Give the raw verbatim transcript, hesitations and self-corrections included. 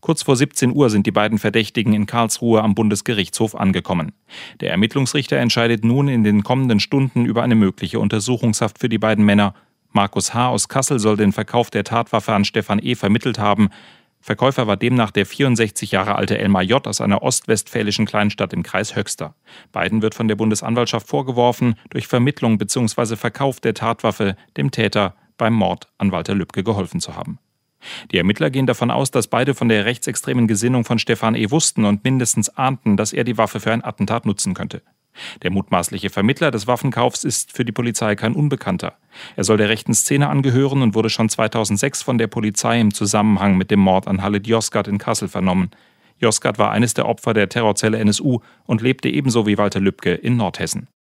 Kurz vor siebzehn Uhr sind die beiden Verdächtigen in Karlsruhe am Bundesgerichtshof angekommen. Der Ermittlungsrichter entscheidet nun in den kommenden Stunden über eine mögliche Untersuchungshaft für die beiden Männer. Markus H. aus Kassel soll den Verkauf der Tatwaffe an Stefan E. vermittelt haben. Verkäufer war demnach der vierundsechzig Jahre alte Elmar J. aus einer ostwestfälischen Kleinstadt im Kreis Höxter. Beiden wird von der Bundesanwaltschaft vorgeworfen, durch Vermittlung bzw. Verkauf der Tatwaffe dem Täter beim Mord an Walter Lübcke geholfen zu haben. Die Ermittler gehen davon aus, dass beide von der rechtsextremen Gesinnung von Stefan E. wussten und mindestens ahnten, dass er die Waffe für ein Attentat nutzen könnte. Der mutmaßliche Vermittler des Waffenkaufs ist für die Polizei kein Unbekannter. Er soll der rechten Szene angehören und wurde schon zweitausendsechs von der Polizei im Zusammenhang mit dem Mord an Halit Yozgat in Kassel vernommen. Yozgat war eines der Opfer der Terrorzelle N S U und lebte ebenso wie Walter Lübcke in Nordhessen.